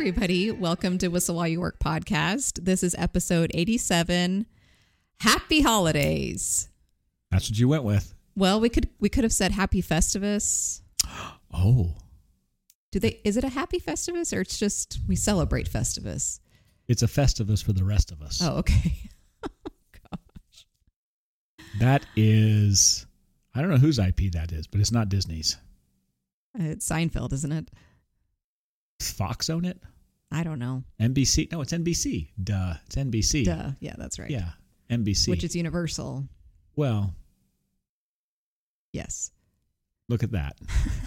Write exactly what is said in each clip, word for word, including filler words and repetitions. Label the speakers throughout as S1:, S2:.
S1: everybody. Welcome to Whistle While You Work podcast. This is episode eighty-seven. Happy holidays.
S2: That's what you went with.
S1: Well, we could we could have said Happy Festivus.
S2: Oh.
S1: Do they? Is it a Happy Festivus or it's just we celebrate Festivus?
S2: It's a Festivus for the rest of us.
S1: Oh, okay. Oh, gosh.
S2: That is, I don't know whose I P that is, but it's not Disney's.
S1: It's Seinfeld, isn't it?
S2: Fox own it?
S1: I don't know.
S2: N B C? No, it's N B C. Duh. It's N B C.
S1: Duh. Yeah, that's right.
S2: Yeah. N B C.
S1: Which is Universal.
S2: Well.
S1: Yes.
S2: Look at that.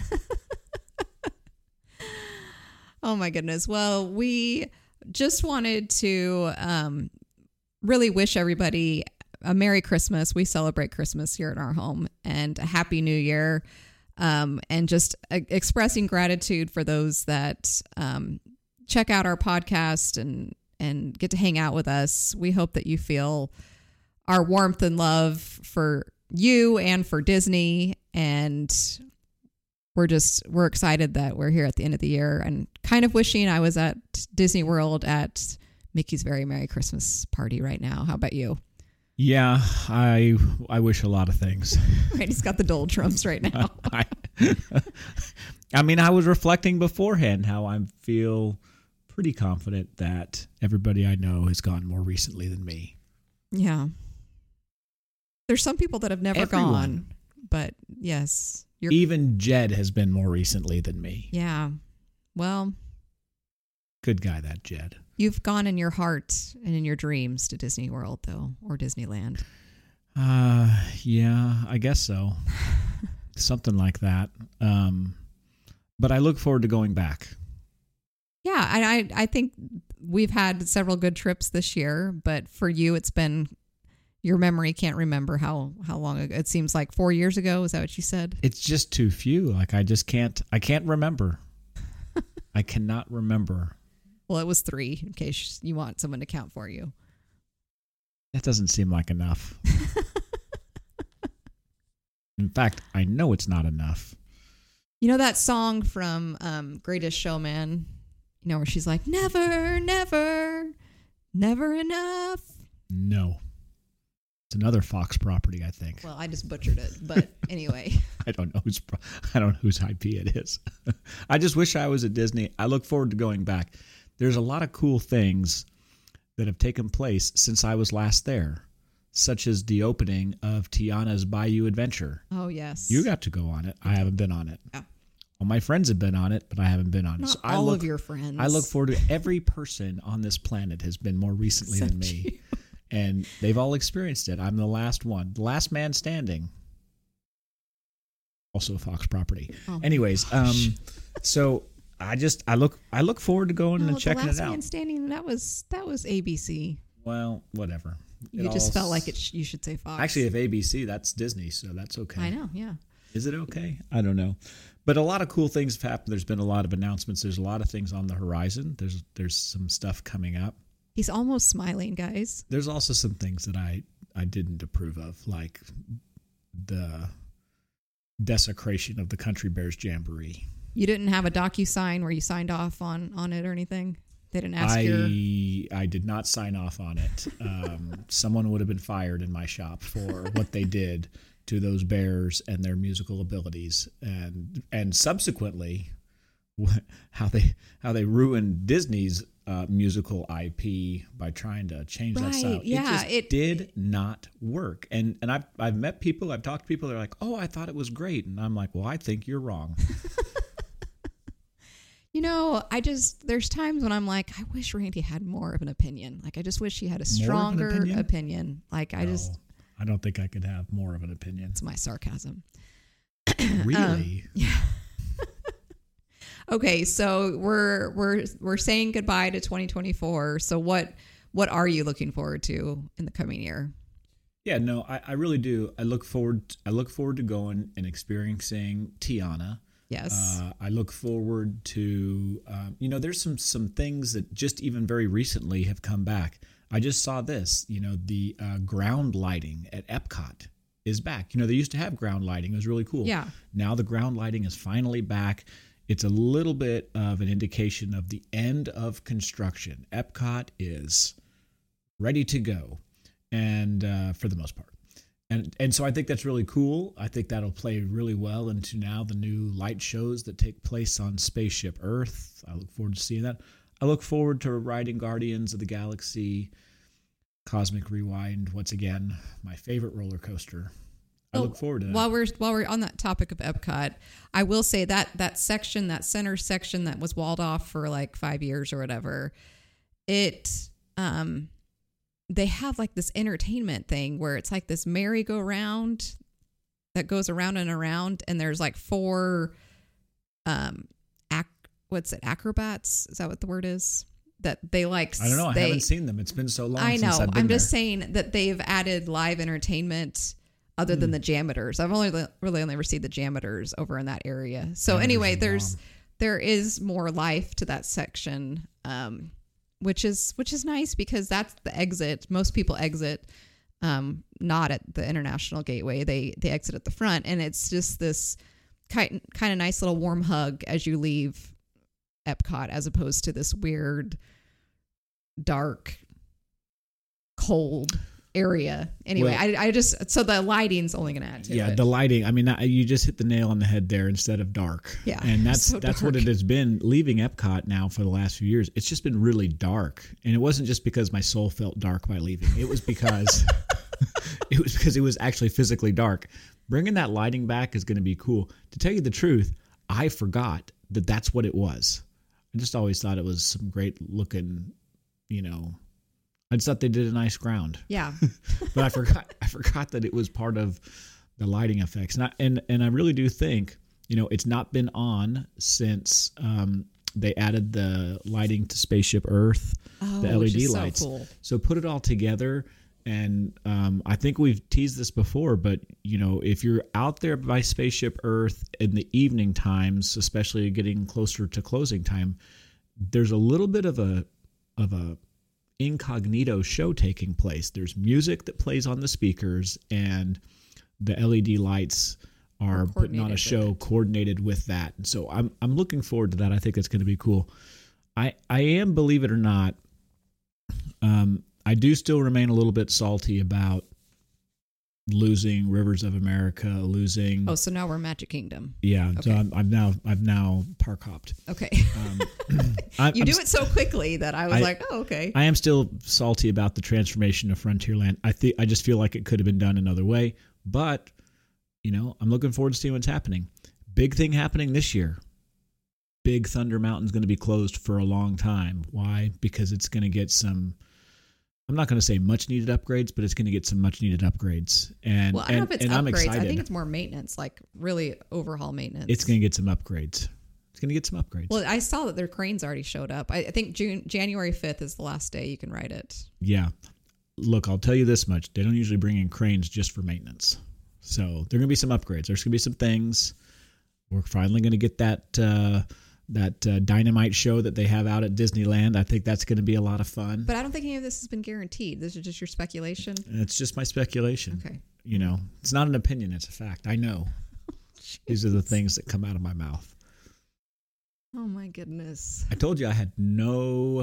S1: Oh my goodness. Well, we just wanted to um, really wish everybody a Merry Christmas. We celebrate Christmas here in our home, and a Happy New Year. Um, and just uh, expressing gratitude for those that um, check out our podcast and, and get to hang out with us. We hope that you feel our warmth and love for you and for Disney. And we're just, we're excited that we're here at the end of the year and kind of wishing I was at Disney World at Mickey's Very Merry Christmas Party right now. How about you?
S2: Yeah, I I wish a lot of things.
S1: Right, he's got the doldrums right now.
S2: I, I mean, I was reflecting beforehand how I feel pretty confident that everybody I know has gone more recently than me.
S1: Yeah. There's some people that have never
S2: Everyone.
S1: gone, but yes. You're,
S2: Even Jed has been more recently than me.
S1: yeah. Well,
S2: Good guy, that Jed.
S1: you've gone in your heart and in your dreams to Disney World, though, or Disneyland.
S2: Uh, yeah, I guess so. Something like that. Um, but I look forward to going back.
S1: Yeah, I, I I think we've had several good trips this year, but for you, it's been, your memory can't remember how, how long ago. It seems like four years ago. Is that what you said?
S2: It's just too few. Like I just can't. I can't remember. I cannot remember.
S1: Well, it was three, in case you want someone to count for you.
S2: That doesn't seem like enough. In fact, I know it's not enough.
S1: You know that song from um, Greatest Showman? You know, where she's like, never, never, never enough.
S2: No. It's another Fox property, I think.
S1: Well, I just butchered it, but anyway.
S2: I don't know whose pro- I don't know whose I P it is. I just wish I was at Disney. I look forward to going back. There's a lot of cool things that have taken place since I was last there, such as the opening of Tiana's Bayou Adventure.
S1: Oh, yes.
S2: You got to go on it. I haven't been on it.
S1: Yeah.
S2: Well, my friends have been on it, but I haven't been on it.
S1: Not
S2: So I
S1: all
S2: look,
S1: of your friends.
S2: I look forward to every person on this planet has been more recently
S1: Except
S2: than me.
S1: you.
S2: And they've all experienced it. I'm the last one. The last man standing. Also a Fox property.
S1: Oh my
S2: Anyways,
S1: gosh.
S2: um, so I just I look I look forward to going
S1: No,
S2: and checking
S1: the last
S2: it out.
S1: man standing, that was, that was A B C.
S2: Well, whatever.
S1: You
S2: It
S1: just
S2: all
S1: felt like
S2: s-
S1: it. Sh- you should say Fox.
S2: Actually, if A B C, that's Disney, so that's okay.
S1: I know, yeah.
S2: Is it okay? I don't know. But a lot of cool things have happened. There's been a lot of announcements. There's a lot of things on the horizon. There's there's some stuff coming up.
S1: He's almost smiling, guys.
S2: There's also some things that I, I didn't approve of, like the desecration of the Country Bears Jamboree.
S1: You didn't have a DocuSign where you signed off on, on it or anything? They didn't ask
S2: I
S1: your...
S2: I did not sign off on it. Um, someone would have been fired in my shop for what they did to those bears and their musical abilities, and and subsequently how they how they ruined Disney's uh, musical I P by trying to change that
S1: Right,
S2: style.
S1: yeah,
S2: it just
S1: it-
S2: did not work. And and I've I've met people, I've talked to people. They're like, "Oh, I thought it was great," and I'm like, "Well, I think you're wrong."
S1: You know, I just, there's times when I'm like, I wish Randy had more of an opinion. Like, I just wish he had a
S2: More of an
S1: stronger
S2: opinion?
S1: opinion? Like, I
S2: No,
S1: just,
S2: I don't think I could have more of an opinion.
S1: it's my sarcasm.
S2: Really?
S1: Yeah. Okay, so we're we're we're saying goodbye to twenty twenty-four. So what what are you looking forward to in the coming year?
S2: Yeah, no, I, I really do. I look forward. I look forward to going and experiencing Tiana.
S1: Yes.
S2: Uh, I look forward to, um, you know, there's some some things that just even very recently have come back. I just saw this, you know, the uh, ground lighting at Epcot is back. You know, they used to have ground lighting. It was really cool.
S1: Yeah.
S2: Now the ground lighting is finally back. it's a little bit of an indication of the end of construction. Epcot is ready to go, and uh, for the most part. And and so I think that's really cool. I think that'll play really well into now the new light shows that take place on Spaceship Earth. I look forward to seeing that. I look forward to riding Guardians of the Galaxy, Cosmic Rewind, once again, my favorite roller coaster. I
S1: well,
S2: look forward to that.
S1: While we're while we're on that topic of Epcot, I will say that that section, that center section that was walled off for like five years or whatever, it um they have like this entertainment thing where it's like this merry-go-round that goes around and around, and there's like four um ac- what's it acrobats, is that what the word is, that they like
S2: I don't know. I
S1: they,
S2: haven't seen them. It's been so long
S1: I know.
S2: since I've been
S1: I'm just
S2: there.
S1: saying that they've added live entertainment other than
S2: Mm.
S1: the JAMMitors. I've only really only ever seen the JAMMitors over in that area. So
S2: JAMMitors
S1: anyway,
S2: are
S1: there's
S2: bomb.
S1: there is more life to that section, um, which is which is nice because that's the exit. Most people exit um, not at the International Gateway. They they exit at the front, and it's just this kind kind of nice little warm hug as you leave Epcot, as opposed to this weird, dark, cold area. Anyway,
S2: Well-
S1: I, I just so the lighting's only going to add to
S2: Yeah,
S1: it.
S2: the lighting. I mean, I- you just hit the nail on the head there. Instead of dark,
S1: Yeah,
S2: and that's
S1: so
S2: that's what
S1: dark.
S2: it has been. Leaving Epcot now for the last few years, it's just been really dark, and it wasn't just because my soul felt dark by leaving. It was because it was because it was actually physically dark. Bringing that lighting back is going to be cool. To tell you the truth, I forgot that that's what it was. I just always thought it was some great looking, you know. I just thought they did a nice ground.
S1: Yeah.
S2: But I forgot I forgot that it was part of the lighting effects. And I, and, and I really do think, you know, it's not been on since um, they added the lighting to Spaceship Earth,
S1: Oh,
S2: the L E
S1: which
S2: D
S1: is so
S2: lights.
S1: cool.
S2: So put it all together. And um, I think we've teased this before, but, you know, if you're out there by Spaceship Earth in the evening times, especially getting closer to closing time, there's a little bit of a of a incognito show taking place. There's music that plays on the speakers, and the L E D lights are
S1: Are
S2: putting on a
S1: coordinated
S2: show
S1: with it.
S2: coordinated with that. And so I'm I'm looking forward to that. I think it's going to be cool. I I am, believe it or not, um, I do still remain a little bit salty about losing Rivers of America, losing.
S1: Oh, so now we're Magic Kingdom.
S2: Yeah, so
S1: okay.
S2: I'm, I'm now I've now park hopped.
S1: Okay.
S2: Um, I,
S1: you
S2: I'm
S1: do it so quickly that I was
S2: I-
S1: like, oh, okay.
S2: I am still salty about the transformation of Frontierland. I think I just feel like it could have been done another way, but you know, I'm looking forward to seeing what's happening. Big thing happening this year. Big Thunder Mountain's going to be closed for a long time. Why? Because it's going to get some. I'm not going to say much needed upgrades, but it's going to get some much needed upgrades. And
S1: well, I don't
S2: and,
S1: know if it's
S2: and I'm
S1: upgrades.
S2: excited.
S1: I think it's more maintenance, like really overhaul maintenance.
S2: It's going to get some upgrades. It's going to get some upgrades.
S1: Well, I saw that their cranes already showed up. I, I think June January fifth is the last day you can ride it.
S2: Yeah. Look, I'll tell you this much. They don't usually bring in cranes just for maintenance. So there are going to be some upgrades. There's going to be some things. We're finally going to get that uh, that uh, dynamite show that they have out at Disneyland. I think that's going to be a lot of fun.
S1: But I don't think any of this has been guaranteed. This is just your speculation.
S2: And it's just my speculation.
S1: Okay.
S2: You know, it's not an opinion. It's a fact. I know. These are the things that come out of my mouth.
S1: Oh my goodness.
S2: I told you I had no,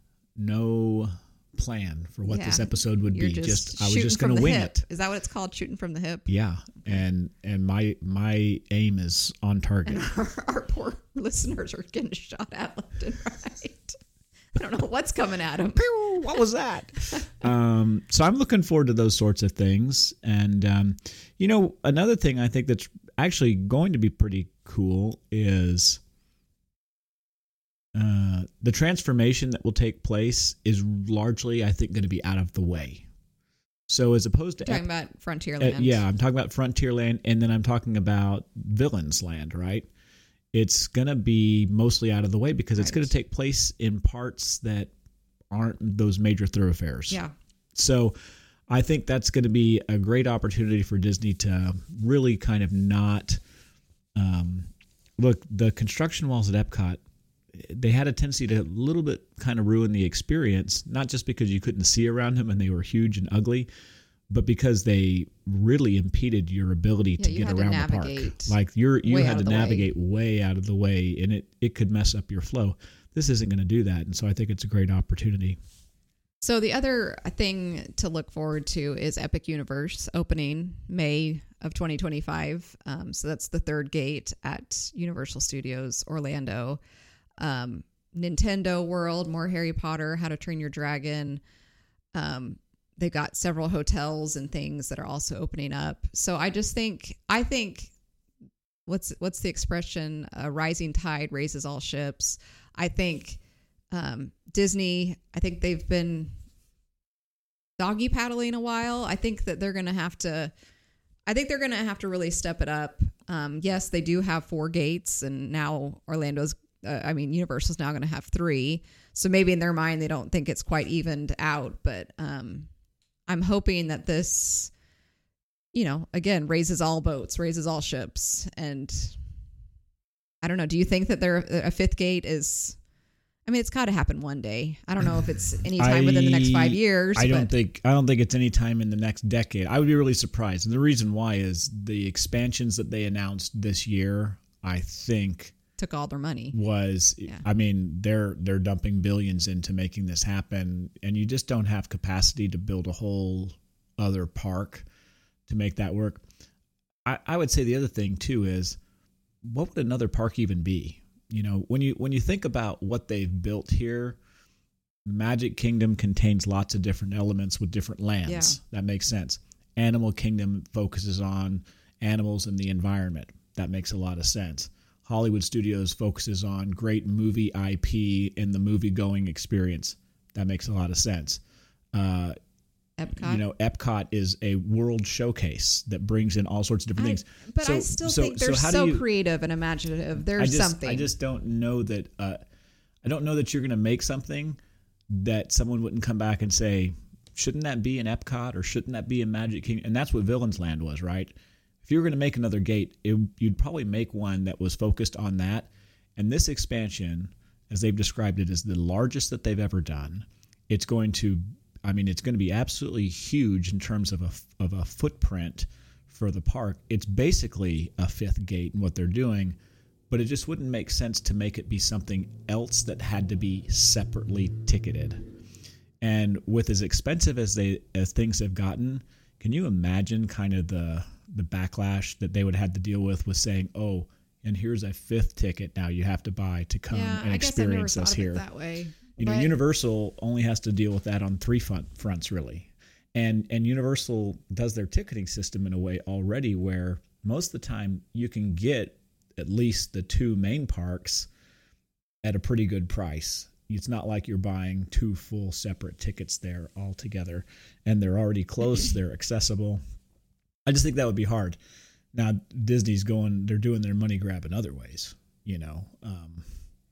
S2: no plan for what
S1: Yeah.
S2: this episode would
S1: You're
S2: be.
S1: just,
S2: Just I was
S1: shooting
S2: just
S1: from
S2: going to
S1: the
S2: wing
S1: hip.
S2: it.
S1: Is that what it's called? Shooting from the hip?
S2: Yeah, and and my my aim is on target.
S1: And our, our poor listeners are getting shot at left and right. I don't know what's coming at them.
S2: Pew, what was that? um, so I'm looking forward to those sorts of things. And, um, you know, another thing I think that's actually going to be pretty cool is uh, the transformation that will take place is largely, I think, going to be out of the way. So as opposed to...
S1: Talking
S2: Ep-
S1: about Frontierland.
S2: uh, yeah, I'm talking about Frontierland, and then I'm talking about Villains Land, right? It's going to be mostly out of the way because it's
S1: Right.
S2: going to take place in parts that aren't those major thoroughfares.
S1: Yeah.
S2: So I think that's going to be a great opportunity for Disney to really kind of not um, look, the construction walls at Epcot, they had a tendency to a little bit kind of ruin the experience, not just because you couldn't see around them and they were huge and ugly, but because they really impeded your ability
S1: Yeah,
S2: to
S1: you
S2: get
S1: had to
S2: around the park.
S1: navigate
S2: Like you're you
S1: way out
S2: had
S1: of
S2: to
S1: the way.
S2: navigate way out of the way, and it it could mess up your flow. This isn't going to do that, and so I think it's a great opportunity.
S1: So the other thing to look forward to is Epic Universe opening May of twenty twenty-five. Um, so that's the third gate at Universal Studios Orlando. Um, Nintendo World, more Harry Potter, How to Train Your Dragon. Um, they've got several hotels and things that are also opening up. So I just think, I think, what's what's the expression? A rising tide raises all ships. I think um, Disney, I think they've been doggy paddling a while. I think that they're going to have to, I think they're going to have to really step it up. Um, yes, they do have four gates, and now Orlando's, uh, I mean, Universal's now going to have three. So maybe in their mind, they don't think it's quite evened out, but um, I'm hoping that this, you know, again, raises all boats, raises all ships. And I don't know. Do you think that there a fifth gate is, I mean, it's got to happen one day. I don't know if it's any time
S2: I,
S1: within the next five years.
S2: I don't
S1: but
S2: think I don't think it's any time in the next decade. I would be really surprised. And the reason why is the expansions that they announced this year, I think
S1: took all their money.
S2: Was
S1: Yeah.
S2: I mean, they're they're dumping billions into making this happen, and you just don't have capacity to build a whole other park to make that work. I, I would say the other thing too is, what would another park even be? You know, when you when you think about what they've built here, Magic Kingdom contains lots of different elements with different lands.
S1: Yeah.
S2: That makes sense. Animal Kingdom focuses on animals and the environment. That makes a lot of sense. Hollywood Studios focuses on great movie I P and the movie-going experience. That makes a lot of sense. Uh,
S1: Epcot.
S2: You know, Epcot is a world showcase that brings in all sorts of different
S1: I,
S2: things.
S1: but
S2: so,
S1: I still
S2: so,
S1: think they're
S2: so, how
S1: so
S2: do you,
S1: creative and imaginative. There's
S2: I just,
S1: something.
S2: I just don't know that. Uh, I don't know that you're going to make something that someone wouldn't come back and say, shouldn't that be in Epcot or shouldn't that be in Magic Kingdom? And that's what Villains Land was, right? If you were going to make another gate, it, you'd probably make one that was focused on that. And this expansion, as they've described it, is the largest that they've ever done. It's going to, I mean, it's going to be absolutely huge in terms of a, of a footprint for the park. It's basically a fifth gate in what they're doing, but it just wouldn't make sense to make it be something else that had to be separately ticketed. And with as expensive as they as things have gotten, can you imagine kind of the the backlash that they would have to deal with with saying, oh, and here's a fifth ticket now you have to buy to come
S1: yeah,
S2: and
S1: I guess I never
S2: experience
S1: thought
S2: us
S1: of it
S2: here.
S1: that way.
S2: You know,
S1: But-
S2: Universal only has to deal with that on three front, fronts, really. And and Universal does their ticketing system in a way already where most of the time you can get at least the two main parks at a pretty good price. It's not like you're buying two full separate tickets there all together, and they're already close, they're accessible. I just think that would be hard. Now, Disney's going, they're doing their money grab in other ways, you know. Um,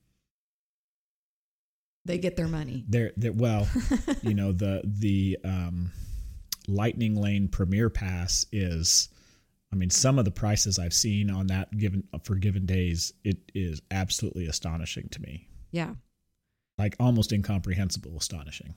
S1: They get their money.
S2: They're, they're well, you know, the the um, Lightning Lane Premier Pass is, I mean, some of the prices I've seen on that given for given days, it is absolutely astonishing to me.
S1: Yeah.
S2: Like almost incomprehensible, astonishing.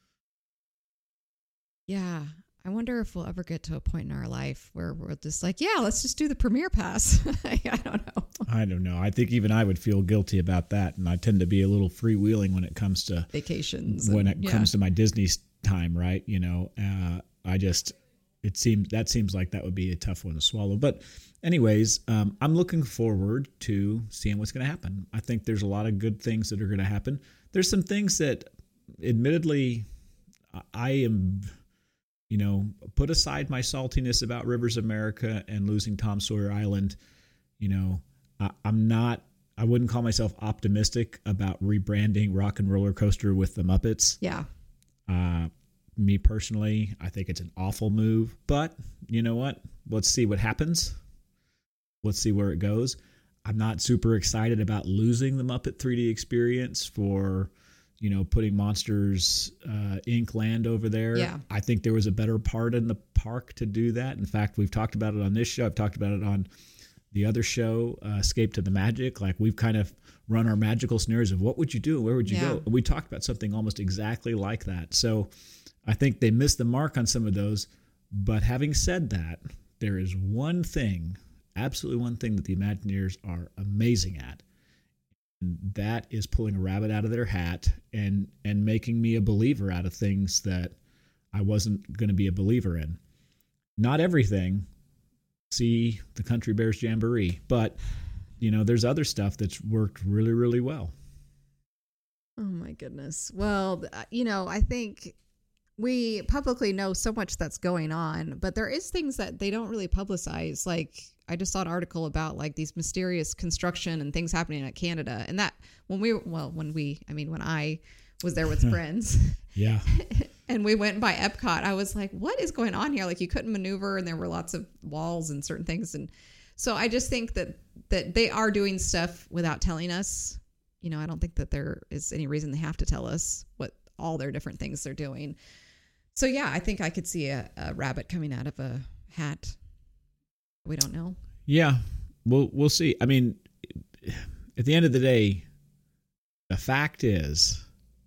S1: Yeah. I wonder if we'll ever get to a point in our life where we're just like, yeah, let's just do the Premier Pass. I don't know.
S2: I don't know. I think even I would feel guilty about that, and I tend to be a little freewheeling when it comes to
S1: Vacations.
S2: when
S1: and-
S2: it
S1: yeah.
S2: comes to my Disney time, right? You know, uh, I just it seems that seems like that would be a tough one to swallow. But anyways, um, I'm looking forward to seeing what's going to happen. I think there's a lot of good things that are going to happen. There's some things that, admittedly, I am, you know, put aside my saltiness about Rivers of America and losing Tom Sawyer Island. You know, I, I'm not. I wouldn't call myself optimistic about rebranding Rock and Roller Coaster with the Muppets.
S1: Yeah.
S2: Uh, me personally, I think it's an awful move, but you know what? Let's see what happens. Let's see where it goes. I'm not super excited about losing the Muppet three D experience for, you know, putting Monsters uh, Incorporated land over there.
S1: Yeah.
S2: I think there was a better part in the park to do that. In fact, we've talked about it on this show. I've talked about it on the other show, uh, Escape to the Magic. Like, we've kind of run our magical scenarios of what would you do and where would you
S1: Yeah.
S2: go? And we talked about something almost exactly like that. So I think they missed the mark on some of those, But having said that, there is one thing, absolutely one thing that the Imagineers are amazing at. And that is pulling a rabbit out of their hat and, and making me a believer out of things that I wasn't going to be a believer in. Not everything. See the Country Bears Jamboree. But, you know, there's other stuff that's worked really, really well.
S1: Oh, my goodness. Well, you know, I think we publicly know so much that's going on, but there is things that they don't really publicize. Like, I just saw an article about like these mysterious construction and things happening at Canada. And that when we, well, when we, I mean, when I was there with friends.
S2: Yeah.
S1: And we went by Epcot, I was like, what is going on here? Like, you couldn't maneuver and there were lots of walls and certain things. And so I just think that, that they are doing stuff without telling us. You know, I don't think that there is any reason they have to tell us what all their different things they're doing. So, yeah, I think I could see a, a rabbit coming out of a hat. We don't know.
S2: Yeah, we'll, we'll see. I mean, at the end of the day, the fact is,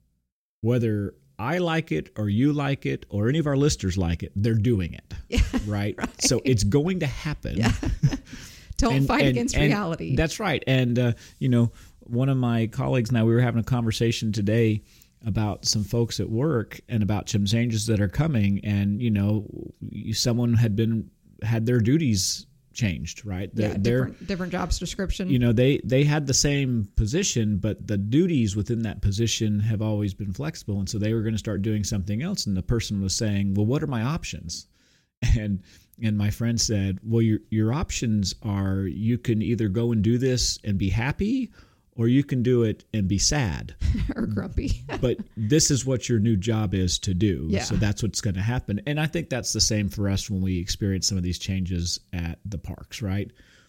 S2: whether I like it or you like it or any of our listeners like it, they're doing it.
S1: Yeah,
S2: right?
S1: right.
S2: So it's going to happen.
S1: Yeah. Don't
S2: and,
S1: fight
S2: and,
S1: against
S2: and
S1: reality.
S2: That's right. And, uh, you know, one of my colleagues and I, we were having a conversation today about some folks at work and about some changes that are coming. And, you know, someone had been, had their duties changed, right?
S1: They're, yeah, different, they're, different jobs description.
S2: You know, they, they had the same position, but the duties within that position have always been flexible. And so they were going to start doing something else. And the person was saying, well, what are my options? And, and my friend said, well, your, your options are you can either go and do this and be happy, or you can do it and be sad
S1: or grumpy.
S2: But this is what your new job is to do.
S1: Yeah.
S2: So that's what's going to happen. And I think that's the same for us when we experience some of these changes at the parks, right?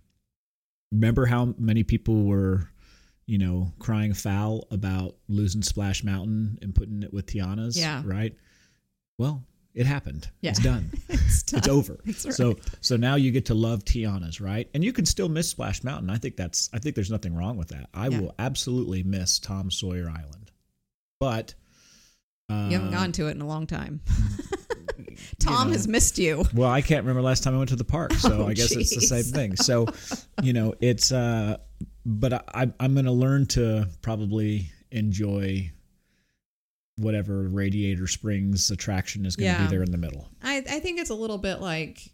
S2: Remember how many people were, you know, crying foul about losing Splash Mountain and putting it with Tiana's,
S1: yeah.
S2: right? Well, it happened.
S1: Yeah.
S2: It's done.
S1: it's done.
S2: It's over.
S1: That's right.
S2: So so now you get to love Tiana's, right? And you can still miss Splash Mountain. I think that's I think there's nothing wrong with that. I
S1: yeah.
S2: will absolutely miss Tom Sawyer Island. But uh,
S1: you haven't gone to it in a long time. Tom you know, has missed you.
S2: Well, I can't remember last time I went to the park, so
S1: oh,
S2: I guess
S1: geez.
S2: it's the same thing. So, you know, it's uh but I I'm going to learn to probably enjoy whatever Radiator Springs attraction is going to
S1: yeah.
S2: be there in the middle.
S1: I, I think it's a little bit like,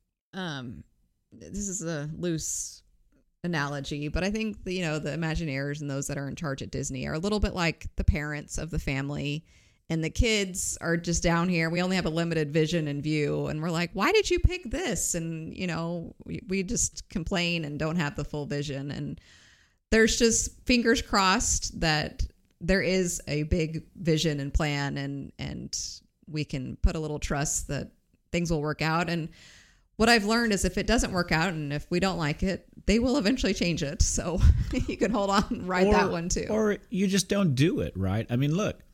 S1: um, this is a loose analogy, but I think the, you know, the Imagineers and those that are in charge at Disney are a little bit like the parents of the family, and the kids are just down here. We only have a limited vision and view, and we're like, why did you pick this? And, you know, we, we just complain and don't have the full vision. And there's just fingers crossed that there is a big vision and plan, and, and we can put a little trust that things will work out. And what I've learned is if it doesn't work out and if we don't like it, they will eventually change it. So you can hold on and ride
S2: or,
S1: that one too.
S2: Or you just don't do it, right? I mean, look,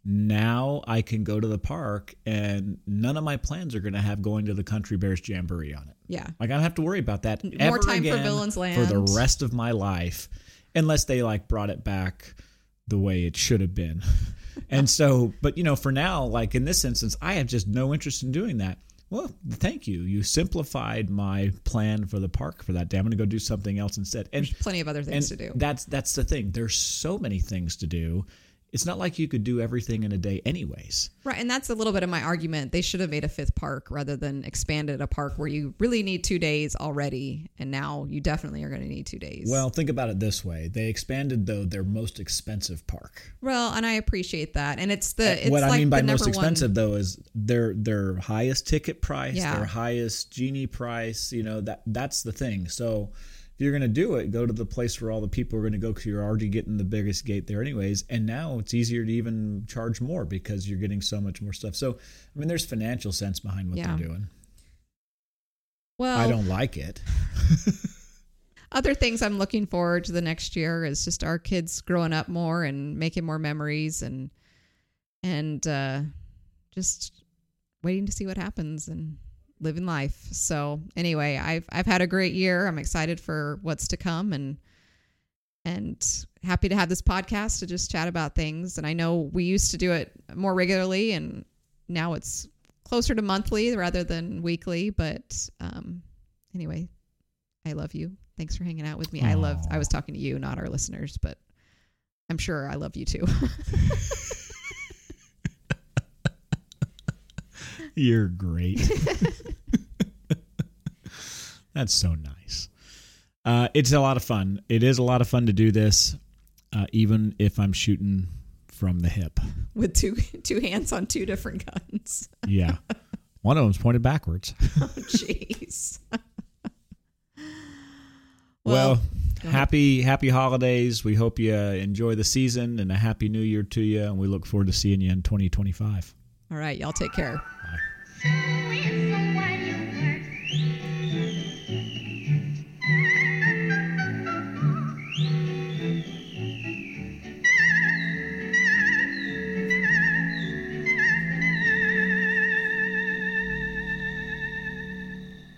S2: now I can go to the park and none of my plans are going to have going to the Country Bears Jamboree on it.
S1: Yeah.
S2: Like I don't have to worry about that
S1: More
S2: ever
S1: time
S2: again
S1: for Villains Land.
S2: for the rest of my life, unless they like brought it back the way it should have been. And so, but you know, for now, like in this instance, I have just no interest in doing that. Well, thank you. You simplified my plan for the park for that day. I'm going to go do something else instead. And
S1: there's plenty of other things to do.
S2: That's, that's the thing. There's so many things to do. It's not like you could do everything in a day anyways.
S1: Right. And that's a little bit of my argument. They should have made a fifth park rather than expanded a park where you really need two days already. And now you definitely are going to need two days.
S2: Well, think about it this way. They expanded, though, their most expensive park.
S1: Well, and I appreciate that. And it's the, it's
S2: what
S1: like
S2: I mean by
S1: the
S2: most expensive,
S1: one...
S2: though, is their, their highest ticket price,
S1: yeah.
S2: their highest genie price. You know, that that's the thing. So if you're going to do it, go to the place where all the people are going to go because you're already getting the biggest gate there anyways. And now it's easier to even charge more because you're getting so much more stuff. So, I mean, there's financial sense behind what
S1: yeah.
S2: they're doing.
S1: Well,
S2: I don't like it.
S1: Other things I'm looking forward to the next year is just our kids growing up more and making more memories and, and uh, just waiting to see what happens and living life. So anyway, I've I've had a great year. I'm excited for what's to come and and happy to have this podcast to just chat about things. And I know we used to do it more regularly and now it's closer to monthly rather than weekly. But um, anyway, I love you. Thanks for hanging out with me. Aww. I love, I was talking to you, not our listeners, but I'm sure I love you too.
S2: You're great. That's so nice. Uh, it's a lot of fun. It is a lot of fun to do this, uh, even if I'm shooting from the hip.
S1: With two two hands on two different guns.
S2: Yeah. One of them's pointed backwards.
S1: Oh, jeez.
S2: Well, well happy happy holidays. We hope you enjoy the season, and a happy new year to you, and we look forward to seeing you in twenty twenty-five.
S1: All right. Y'all take care.